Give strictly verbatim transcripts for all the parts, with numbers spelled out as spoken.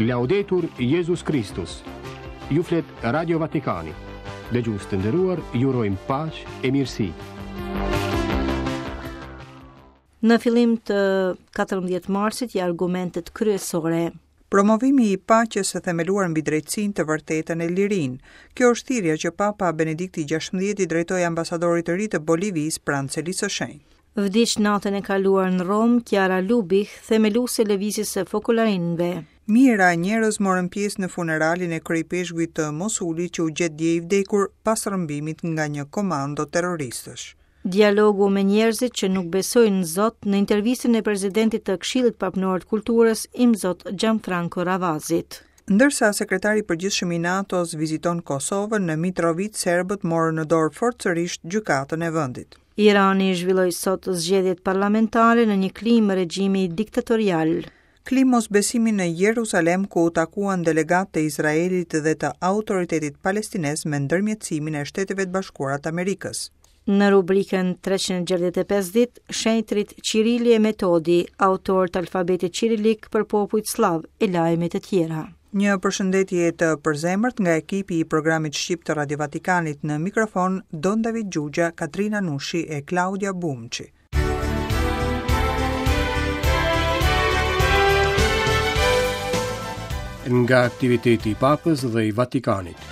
Laudetur Jesus Christus. Ju flet Radio Vatikani. Dëgjues të nderuar, ju urojmë paqë e mirësi. Në fillim të katërmbëdhjetë marsit janë argumentet kryesore. Promovimi i paqes së themeluar mbi drejtësinë, të vërtetën e lirinë. Kjo është thirrja që Papa Benedikti gjashtëmbëdhjetë i drejtoi ambasadorit të ri të Bolivisë pranë Celisë së Shenjtë. Vdiq natën e kaluar në Rom Chiara Lubich, themeluese e lëvizjes së Fokollarinëve. Mijëra njerëz morën pjesë në funeralin e kryepeshkujt të Mosulit që u gjet dje i vdekur pas rrëmbimit nga një komando terroristësh. Dialogu me njerëzit që nuk besojnë në Zot në intervistën e presidentit të Këshillit Papënor të Kulturës, Imzot Gianfranco Ravazit. Ndërsa sekretari i përgjithshëm i NATO-s viziton Kosovën, në Mitrovic serbët morën në dorë forcërisht gjykatën e vendit. Irani zhvilloi sot zgjedhjet parlamentare në një klimë regjimi diktatorial. Klimos besimi në Jerusalem, ku u takuan delegatë të Izraelit dhe të autoritetit palestinez me ndërmjetësimin e Shteteve të Bashkuara të Amerikës. Në rubrikën treqind gjashtëdhjetë e pesë ditë, shenjtrit Cirili e Metodi, autor të alfabetit cirilik për popujt slav e lajmet e tjera. Një përshëndetje të përzemërt nga ekipi i programit shqip të Radio Vatikanit, në mikrofon Don David Gjugja, Katrina Nushi e Claudia Bumçi. Nga aktiviteti i Papës dhe i Vatikanit.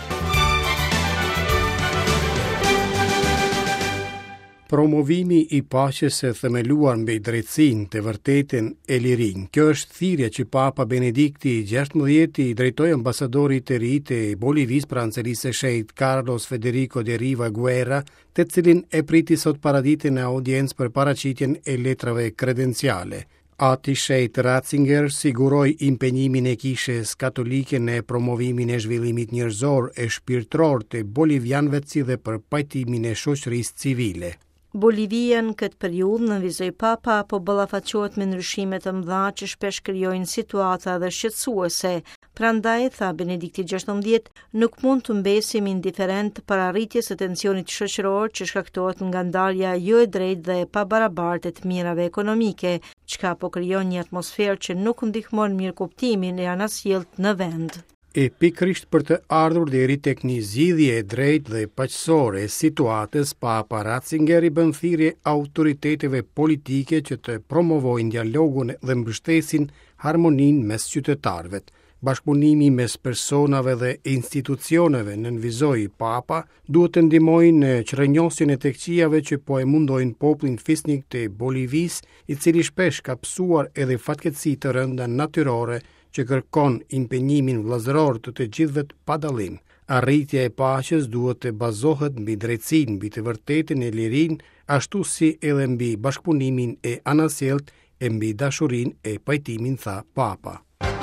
Promovimi i paqes së themeluar mbi drejtësinë, të vërtetën e lirinë. Kjo është thirrja që Papa Benedikti gjashtëmbëdhjetë i drejtoi ambasadorit të ri të Bolivisë pranë Celisë së Shenjtë, Carlos Federico de Riva Guerra, të cilin e priti sot paraditën e audiencë për paraqitjen e letrave kredenciale. Ati Shejt Ratzinger siguroi impenjimin e Kishës Katolike në promovimin e zhvillimit njerëzor e shpirtëror të bolivianëve, si dhe për pajtimin e shoqërisë civile. Bolivia në këtë periudhë nënvizoi Papa apo ballafaqohet me ndryshime të mëdha që shpesh krijojnë situata dhe shqetësuese. Prandaj, tha Benedikti gjashtëmbëdhjetë, nuk mund të mbesim indiferent para rritjes së tensionit shoqëror që shkaktohet nga ndarja jo e drejtë dhe e pabarabartë e të mirave ekonomike, çka po krijon një atmosferë që nuk ndihmon mirëkuptimin e anasjellët në vend. E pikrisht për të ardhur deri tek një zgjidhje e drejtë dhe paqësore e situatës, Papa Ratzinger i bën thirrje autoriteteve politike që të promovojnë dialogun dhe mbështesin harmoninë mes qytetarëve. Bashkëpunimi mes personave dhe institucioneve, nënvizoi Papa, duhet të ndihmojnë në qrënjosjen e tekçijave që po e mundojnë popullin fisnik të Bolivisë, i cili shpesh ka psuar edhe fatkeqësi të rënda natyrore që kërkon impenjimin vëllazëror të të gjithëve pa dallim. Arritja e paqes duhet të bazohet mbi drejtësinë, mbi të vërtetën e lirinë, ashtu si edhe mbi bashkëpunimin e anasjellët e mbi dashurinë e pajtimin, tha Papa.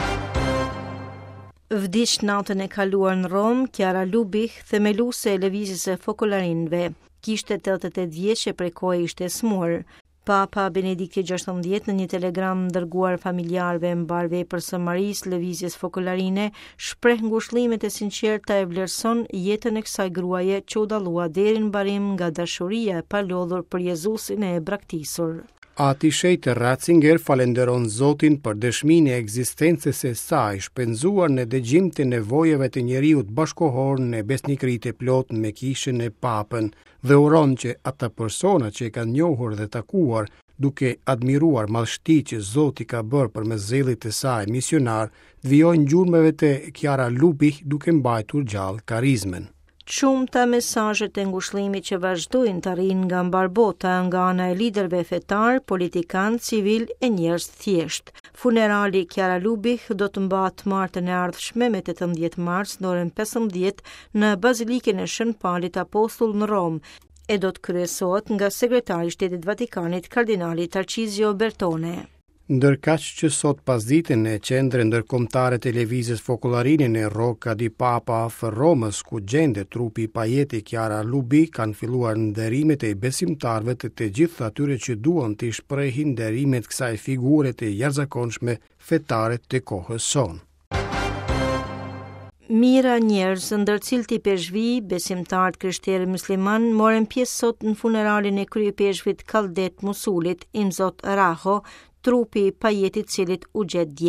Vdiq natën e kaluar në Rom Chiara Lubich, themeluese e lëvizjes së Fokollarinëve. Kishte tetëdhjetë e tetë vjeç e prej kohë ishte smur. Papa Benedikti gjashtëmbëdhjetë në një telegram dërguar familjarëve mbar veprës së Marisë lëvizjes fokollarine, shpreh ngushëllimet e sinqerta e vlerëson jetën e kësaj gruaje që u dallua deri në mbarim nga dashuria e palodhur për Jezusin e braktisur. Ati Shejt Ratzinger falenderon Zotin për dëshminë e ekzistencës së saj, shpenzuar në dëgjim të nevojave të njeriut bashkohor në besnikëritë e plotë me Kishën e Papën, dhe uron që ata persona që e kanë njohur dhe takuar, duke admiruar madhështinë që Zoti ka bërë përmes zëllit të saj misionar, vijojnë gjurmëve të Chiara Lubich duke mbajtur gjallë karizmën. Shumëta mesazhet e ngushëllimit që vazhdojnë të arrijnë nga mbar bota nga ana e liderëve fetar, politikan, civil e njerëz thjesht. Funerali Chiara Lubich do të mbahet martën e ardhshme me tetëmbëdhjetë mars në orën pesëmbëdhjetë në Bazilikën e Shën Palit Apostull në Rom, e do të kryesohet nga sekretari i Shtetit Vatikanit Kardinali Tarcisio Bertone. Ndërkaq që sot pasditën e qendrës ndërkombëtare të lëvizjes fokollarine në Rocca di Papa afër Romës, ku gjendet trupi i pajeti Chiara Lubich, kanë filluar nderimet e besimtarëve të të gjithë atyre që duan të shprehin nderimet kësaj figure të jashtëzakonshme fetare të kohës sonë. Mira njerëz, ndër cilët i peshqvi, besimtarët krishterë musliman, morën pjesë sot në funeralin e kryepeshkvit kaldet Mosulit, Imzot Raho, trupi i pajetit cilit u gjet dje.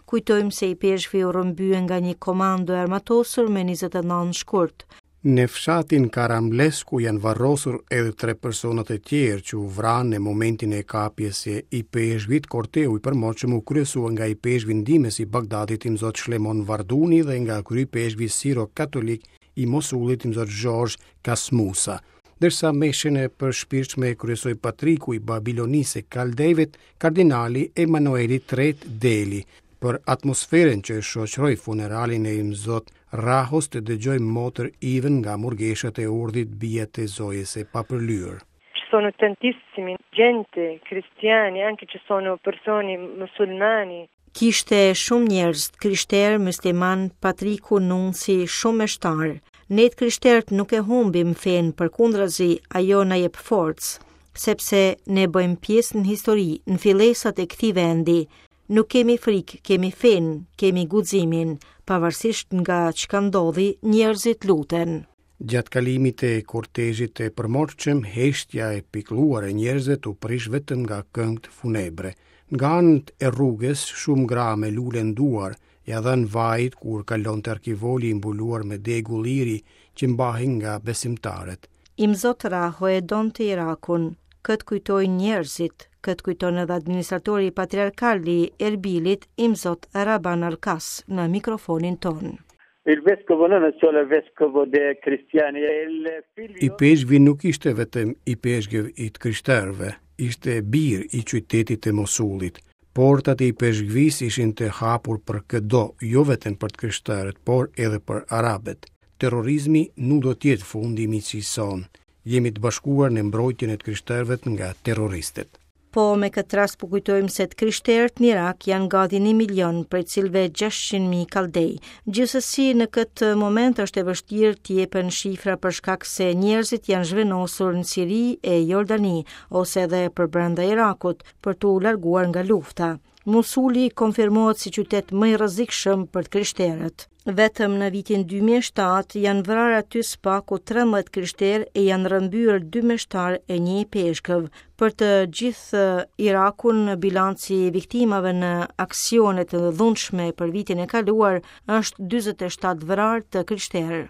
Kujtojmë se i peshqvi u rrëmbyen nga një komando e armatosur me njëzet e nëntë shkurt. Në fshatin Karamlesku janë varrosur edhe tre personat e tjerë që u vranë në momentin e kapjes së i peshqvit. Korteu i përmoqëm u kryesua nga i peshqvi ndimes i Bagdadit imzot Shlemon Varduni dhe nga kry peshqvi Siro-Katolik i Mosulit imzot George Kasmusa. Dërsa meshën e përshpirshme e kryesoi patriku i Babilonisë Kaldejvet, kardinali Emanueli tret Deli. Për atmosferën që shoqëroi funeralin e imzot Rahos të dëgjojmë motër Iven nga murgeshat e urdhit bija të Zojes e Papërlyer. Ci sono tantissimi gente, cristiani, anche ci sono persone musulmani. Kishte shumë njerëz, krishterë, musliman, patriku, nunci, shumë meshtar. Ne të krishterët nuk e humbim fen, përkundrazi ajo na jep forcë, sepse ne bëjmë pjesë në histori, në fillesat e këtij vendi. Nuk kemi frikë, kemi fen, kemi guximin, pavarësisht nga çka ndodhi, njerëzit luten. Gjatë kalimit e kortezhit e përmoqëm, heshtja e pikluar e njerëzve u prish vetëm nga këngët funebre. Nga anët e rrugës, shumë gra me lule nduar, ja dhën vajt kur kalon të arkivoli i mbuluar me degu liri që mbahin nga besimtarët. Imzot Raho e donte Irakun, këtë kujtojnë njerëzit, këtë kujton edhe administratori i patriarkali Erbilit, Imzot Raban Alkas, në mikrofonin ton. Il vescovo non è solo il vescovo dei cristiani, è il figlio. I peshqvi nuk ishte vetëm i peshqev i të krishterëve, ishte bir i qytetit të Mosulit. Portat e i peshqvis ishin të hapur për këdo, jo vetëm për të krishterët, por edhe për arabet. Terrorizmi nuk do tjetë fundi i miqësisë sonë. Jemi të bashkuar në mbrojtjen e të krishterëve nga terroristët. Po me këtë rast po kujtojmë se të krishterët në Irak janë gati një milion, prej cilëve gjashtëqind mijë kaldej. Gjithsesi në këtë moment është e vështirë të jepen shifra për shkak se njerëzit janë zhvenosur në Siri e Jordani ose edhe për brenda Irakut për t'u larguar nga lufta. Mosuli konfirmohet si qytet më i rrezikshëm për të krishterët. Vetëm në vitin dy mijë e shtatë janë vrarë aty spaku trembëdhjetë krishterë e janë rrëmbyer dy meshtar e një peshkëv. Për të gjithë Irakun, bilanci i viktimave në aksione të dhunshme për vitin e kaluar është dyzet e shtatë vrarë të krishterë.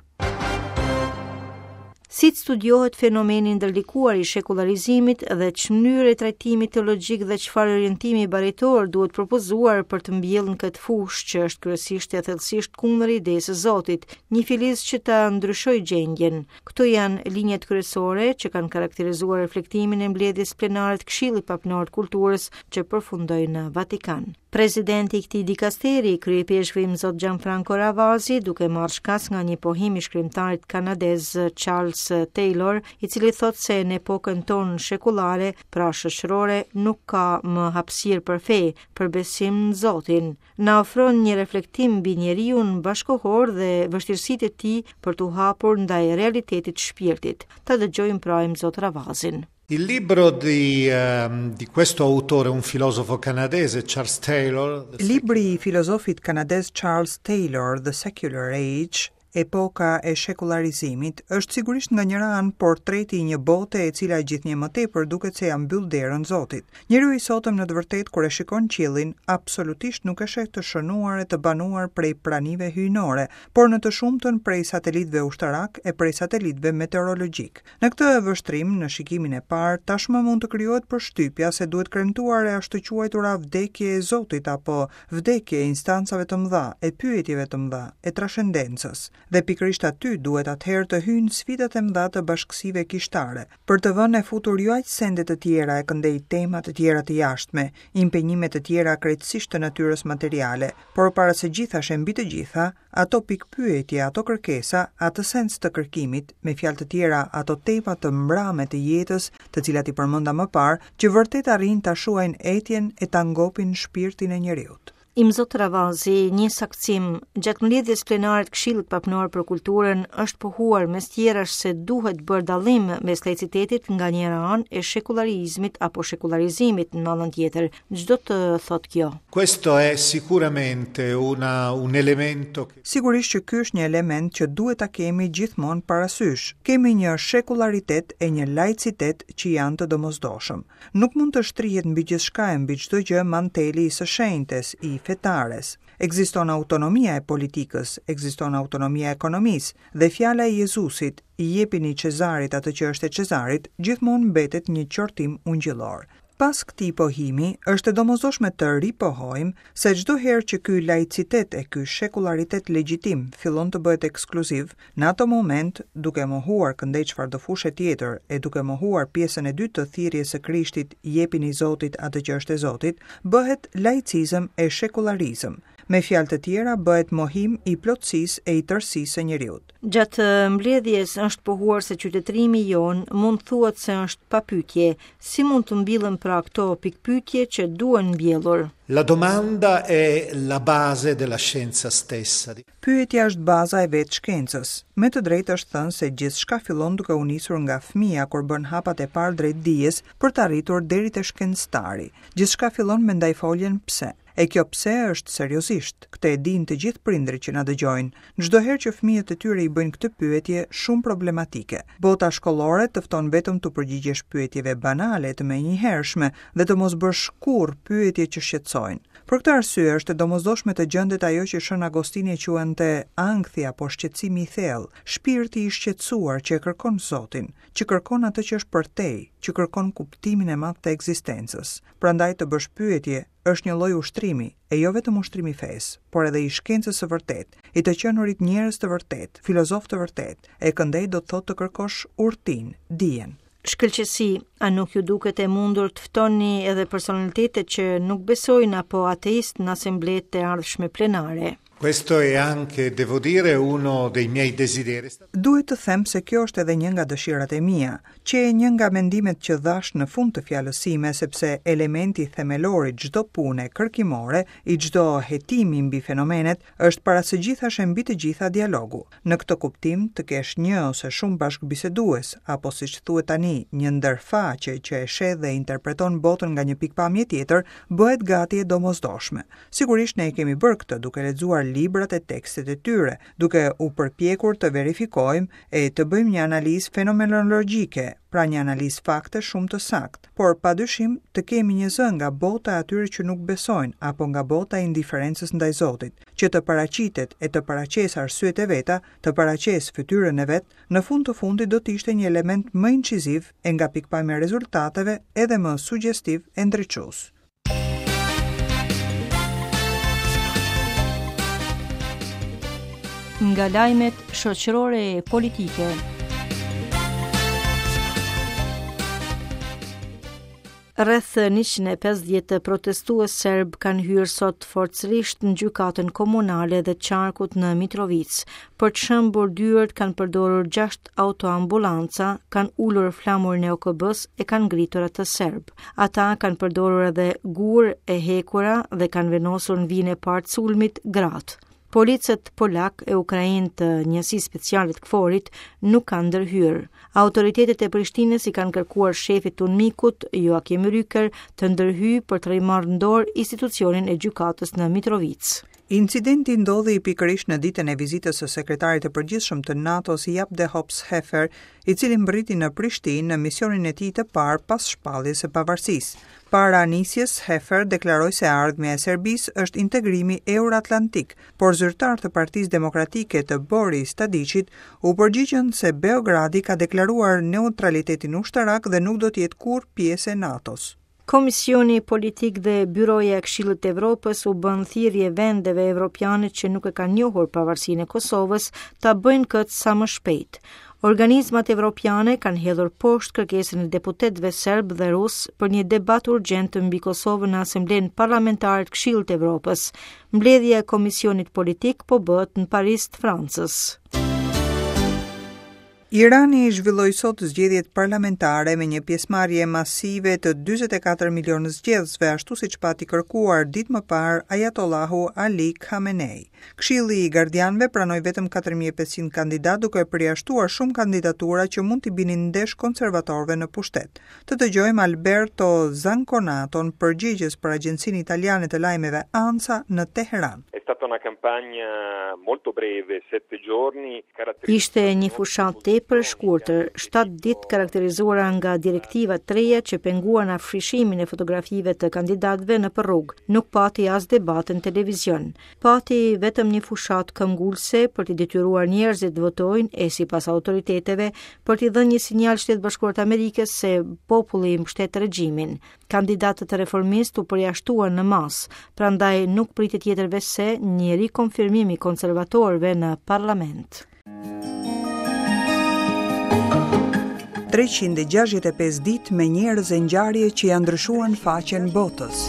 Si të studiohet fenomeni ndërlikuar i shekularizimit dhe ç'mnyre trajtimit teologjik dhe çfarë orientimi baritor duhet propozuar për të mbjellën këtë fushë që është kryesisht e thellësisht kundër idesë së Zotit, një filizë që ta ndryshojë gjendjen. Këto janë linjat kryesore që kanë karakterizuar reflektimin e mbledhjes plenare të Këshillit Papënor të Kulturës që përfundoi në Vatikan. Presidenti i këtij dikasteri, kryepeshqvi Imzot Gianfranco Ravasi, duke marrë shkas nga një pohim i shkrimtarit kanadez Charles Taylor, i cili thot se në epokën tonë shekullare, pra shoqërore, nuk ka më hapësirë për fe, për besim në Zotin. Na ofron një reflektim mbi njeriun bashkohor dhe vështirësitë e tij për t'u hapur ndaj realitetit të shpirtit. Ta dëgjojmë pra Imzot Ravasin. Il libro di, uh, di questo autore, un filosofo canadese, Charles Taylor. Libri i filozofit kanadez Charles Taylor, The Secular Age, epoka e shekularizimit, është sigurisht nga njëra anë portreti i një bote e cila gjithnjë më tepër duket se ja mbyll derën Zotit. Njeriu i sotëm në të vërtetë kur e shikon qiellin, absolutisht nuk e sheh të shënuar e të banuar prej pranive hyjnore, por në të shumtën prej satelitëve ushtarak e prej satelitëve meteorologjik. Në këtë vështrim, në shikimin e parë, tashmë mund të krijohet përshtypja se duhet kremtuar e ashtu quajtura vdekje e Zotit apo vdekje e instancave të mëdha, e pyetjeve të mëdha, e trascendencës. Dhe pikërisht aty duhet atëherë të hyjnë sfidat e mëdha të bashkësive kishtare, për të vënë e futur jo aq sende të tjera e këndej tema të tjera të jashtme, impenjime të tjera krejtësisht të natyrës materiale, por para së gjithash e mbi të gjitha, ato pikpyetje, ato kërkesa, atë sens të kërkimit, me fjalë të tjera, ato tema të mbrame të jetës, të cilat i përmenda më parë, që vërtet arrin ta shuajnë etjen e ta ngopin shpirtin e njeriut. Imzot Ravazi, një saktësim, gjatë mbledhjes plenare të Këshillit Papënor për Kulturën është pohuar mes tjerash se duhet bërë dallim mes laicitetit nga njëra anë e shekularizmit apo shekularizimit në anën tjetër. Çdo të thotë kjo? Questo è sicuramente una, un elemento che... Sigurisht që ky është një element që duhet ta kemi gjithmonë parasysh. Kemi një shekularitet e një laicitet që janë të domosdoshëm. Nuk mund të shtrihet mbi gjithçka e mbi çdo gjë manteli i së shenjtes, i fetares. Ekziston autonomia e politikës, ekziston autonomia e ekonomisë dhe fjala e Jezusit, i jepini Cezarit atë që është e Cezarit, gjithmonë mbetet një qortim ungjillor. Pas këtij pohimi, është e domosdoshme të ripohojmë se çdo herë që ky laicitet e ky shekularitet legjitim fillon të bëhet ekskluziv, në ato moment, duke mohuar këndej çfarëdo fushë tjetër e duke mohuar pjesën e dytë të thirrjes së Krishtit, jepini Zotit atë që është e Zotit, bëhet laicizëm e shekularizëm. Me fjalë të tjera, bëhet mohim i plotësisë e i tërësisë së njeriut. Gjatë mbledhjes është pohuar se qytetërimi jon mund thuhet se është pa pyetje, si mund të mbillen pra këto pikpyetje që duhen mbjellur. La domanda è la base della scienza stessa. Pyetja është baza e vetë shkencës. Me të drejtë është thënë se gjithçka fillon duke u nisur nga fëmia kur bën hapat e parë drejt dijes për të arritur deri te shkencëtari. Gjithçka fillon me ndajfoljen pse. E kjo pse është seriozisht. Këtë e dinë të gjithë prindërit që na dëgjojnë. Çdo herë që fëmijët e tyre i bëjnë këtë pyetje shumë problematike. Bota shkollore të fton vetëm të përgjigjesh pyetjeve banale të menjëhershme dhe të mos bësh kurrë pyetje që shqetësojnë. Për këtë arsye është e domosdoshme të gjendet ajo që Shën Agostini e quante ankthi apo shqetësimi i thellë, shpirti i shqetësuar që e kërkon Zotin, që kërkon atë që është për te, që kërkon kuptimin e madh të ekzistencës. Prandaj të bësh pyetje është një lloj ushtrimi, e jo vetëm ushtrimi fesë, por edhe i shkencës së vërtet, i të qenurit njerëz të vërtet, filozof të vërtet, e këndej do të thotë të kërkosh urtin, dijen. Shkëlqësi, a nuk ju duket e mundur të ftoni edhe personalitetet që nuk besojnë apo ateist në asembletë e ardhshme plenare? Questo è anche, devo dire, uno dei miei desideri. Duhet të them se kjo është edhe një nga dëshirat e mia, që e një nga mendimet që dhash në fund të fjalës sime, sepse elementi themelor i çdo pune kërkimore, i çdo hetimi mbi fenomenet, është para së gjithash e mbi të gjitha dialogu. Në këtë kuptim, të kesh një ose shumë bashkëbisedues, apo siç thuhet tani, një ndërfaqe që e sheh dhe interpreton botën nga një pikpamje tjetër, bëhet gati e domosdoshme. Sigurisht ne e kemi bërë këtë duke lexuar librat e tekstet e tyre, duke u përpjekur të verifikojmë e të bëjmë një analizë fenomenologjike, pra një analizë fakte shumë të saktë, por padyshim të kemi një zë nga bota e atyre që nuk besojnë apo nga bota e indiferencës ndaj Zotit, që të paraqitet e të paraqes arsyet e veta, të paraqes fytyrën e vet, në fund të fundit do të ishte një element më inciziv e nga pikpamja e rezultateve edhe më sugjestiv e ndriçues. Nga lajmet shoqërore e politike. Rreth njëqind e pesëdhjetë protestues serb kanë hyrë sot forcërisht në gjykatën komunale dhe qarkut në Mitrovic. Për të shëmbur dyert kanë përdorur gjashtë autoambulanca, kanë ulur flamurin e O K B-s e kanë ngritur atë serb. Ata kanë përdorur edhe gur e hekura dhe kanë vendosur në vijën e parë të sulmit gratë. Policët polak e Ukrainë të njësisë speciale të Kforit nuk kanë ndërhyrë. Autoritetet e Prishtinës i kanë kërkuar shefit të UNMIK-ut, Joakim Ryker, të ndërhyjë për të rimarrë në dorë institucionin e gjykatës në Mitrovic. Incidenti ndodhi pikërisht në ditën e vizitës së sekretarit të përgjithshëm të NATO-s Jaap de Hoop Scheffer, i cili mbriti në Prishtinë në misionin e tij të parë pas shpalljes së pavarësisë. Para nisjes, Scheffer deklaroi se ardhmja e Serbisë është integrimi euroatlantik, por zyrtar të Partisë Demokratike të Boris Tadićit u përgjigjën se Beogradi ka deklaruar neutralitetin ushtarak dhe nuk do të jetë kurrë pjesë e NATO-s. Komisioni Politik dhe Byroja e Këshillit të Evropës u bën thirrje vendeve evropiane që nuk e kanë njohur pavarësinë e Kosovës ta bëjnë këtë sa më shpejt. Organizmat evropiane kanë hedhur poshtë kërkesën e deputetëve serb dhe rus për një debat urgjent mbi Kosovën në Asamblenë Parlamentare të Këshillit të Evropës. Mbledhja e Komisionit Politik po bëhet në Paris të Francës. Irani i zhvilloi sot zgjedhjet parlamentare me një pjesëmarrje masive të njëzet e katër milionë zgjedhësve, ashtu siç pati kërkuar ditë më parë Ayatollahu Ali Khamenei. Këshilli i gardianëve pranoi vetëm katër mijë e pesëqind kandidatë, duke përjashtuar shumë kandidatura që mund t'i binin ndesh konservatorëve në pushtet. Të dëgjojmë Alberto Zanconaton, përgjegjës për Agjencinë Italiane të Lajmeve ANSA në Teheran. stata una campagna molto breve, sette giorni. Ishte një fushat tepër shkurtër, shtatë ditë karakterizuara nga direktiva të reja që penguan afrishimin e fotografive të kandidatëve në rrugë. Nuk pati as debat në televizion. Pati vetëm një fushat këmbgulse për të detyruar njerëzit të votojnë e sipas autoriteteve për të dhënë një sinjal Shtetit Bashkuar të Amerikës se populli mbështet regjimin. Kandidatët reformistë u përjashtuan në masë, prandaj nuk pritet tjetër se një rikonfirmim i konservatorëve në parlament. treqind e gjashtëdhjetë e pesë ditë me njerëz e ngjarje që ja ndryshuan faqen botës.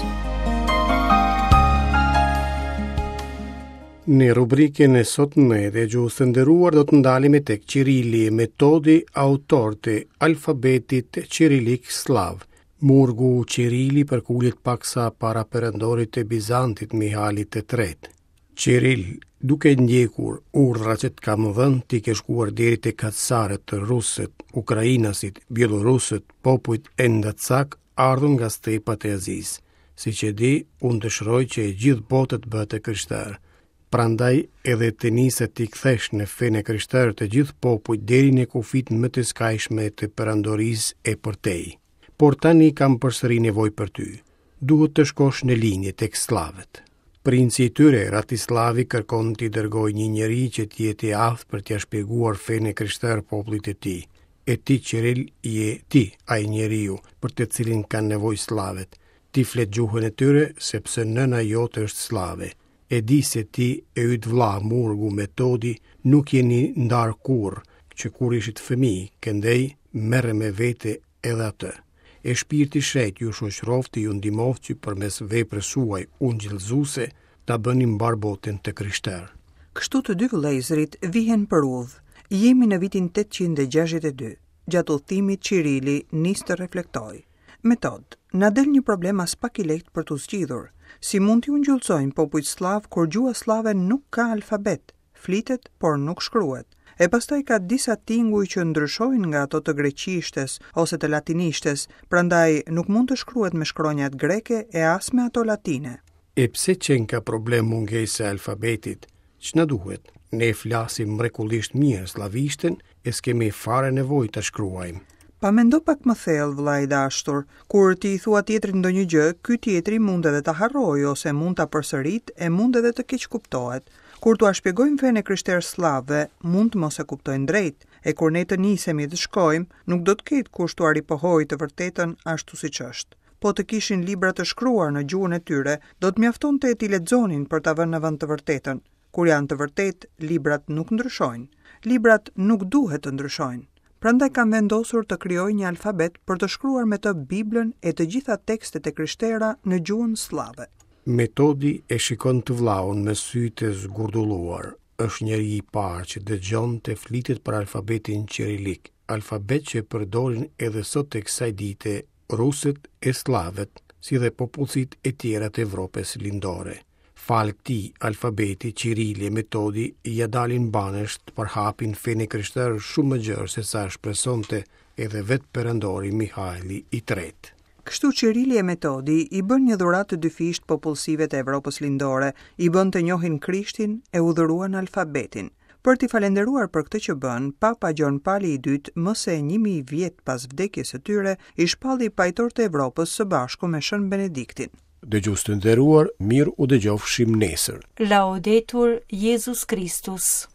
Në rubrikën e sotme dhe gjusë të nderuar do të ndalemi tek Cirili, metodi autor të alfabetit Cirilik slav. Murgu Cirili përkullet paksa para perëndorit të Bizantit Mihalit të tretë. Ciril, duke ndjekur urdhra që të kam dhënë, ti ke shkuar deri te kacaret të rusët, ukrainasit, bielorusët, popujt e ndacak ardhur nga stepat e Azis. Siç e di, unë dëshiroj që e gjithë bota të bëhet e krishterë. Prandaj edhe të nisë ti kthesh në fenë krishterë të gjithë popujt deri në kufit më të skajshme të perandorisë e përtej. Por tani kam përsëri nevojë për ty. Duhet të shkosh në linje tek slavët. Princi i tyre, Ratislavi, kërkon t'i dërgoj një njeri që t'jetë i aftë për t'ia shpjeguar fenë krishterë popullit të tij. E ti, Ciril, je ti ai njeriu për të cilin kanë nevojë slavët. Ti flet gjuhën e tyre sepse nëna jote është slave. E di se ti e yt vlla Murgu metodi nuk jeni ndar kurrë, që kur ishit fëmijë, këndej merre me vete edhe atë. E shpirti shrejt ju shoqërofti ju ndihmoftë që përmes veprës suaj ungjillëzuese ta bëni mbar botën të krishterë. Kështu të dy vëllezërit vihen për udhë. Jemi në vitin tetëqind e gjashtëdhjetë e dy. Gjatë udhëtimit Cirili nis të reflektoj. Metod, na del një problem as pak i lehtë për t'u zgjidhur. Si mund t'i ungjillëzojnë popujt slav kur gjua slave nuk ka alfabet, flitet por nuk shkruhet. E pastaj ka disa tinguj që ndryshojnë nga ato të greqishtes ose të latinishtes, prandaj nuk mund të shkruhet me shkronjat greke e as me ato latine. E pse qenë ka problem mungese alfabetit? Ç'na duhet? Ne flasim mrekullisht mirë slavishten e s'kemi fare nevojë ta shkruajmë. Pa mendo pak më thellë, vëlla i dashur, kur ti i thua tjetrit ndonjë gjë, ky tjetri mund edhe ta harrojë ose mund ta përsërit e mund edhe të keq kuptohet. Kur t'ua shpjegojmë fenë krishterë slave, mund të mos e kuptojnë drejt, e kur ne të nisemi të shkojmë, nuk do të ketë kusht t'ua ripohojë të vërtetën ashtu siç është. Po të kishin libra të shkruar në gjuhën e tyre, do të mjaftonte e t'i lexonin për ta vënë në vend të vërtetën. Kur janë të vërtetë, librat nuk ndryshojnë. Librat nuk duhet të ndryshojnë. Prandaj kam vendosur të krijoj një alfabet për të shkruar me të Biblën e të gjitha tekstet e krishtera në gjuhën slave. Metodi e shikon të vllaun me sy të zgurdulluar. Është njeri i parë që dëgjon të flitet për alfabetin Cirilik, alfabet që përdorin edhe sot tek kësaj dite rusët e slavët, si dhe popullsit e tjera të Evropës lindore. Fal këtij alfabeti Cirili e metodi ja dalin banesht për hapin fenë krishterë shumë më gjerë se sa shpresonte edhe vetë perëndori Mihajli i tretë. Kështu Cirili e metodi i bën një dhuratë të dyfisht popullsive të Evropës lindore, i bën të njohin Krishtin e udhëruan alfabetin. Për t'i falenderuar për këtë që bën, Papa Gjon Pali i dytë, më se një mijë vjet pas vdekjes së tyre, i shpalli pajtor të Evropës së bashku me Shën Benediktin. Dëgjues të nderuar, mirë u dëgjofshim nesër. Laudetur Jesus Christus.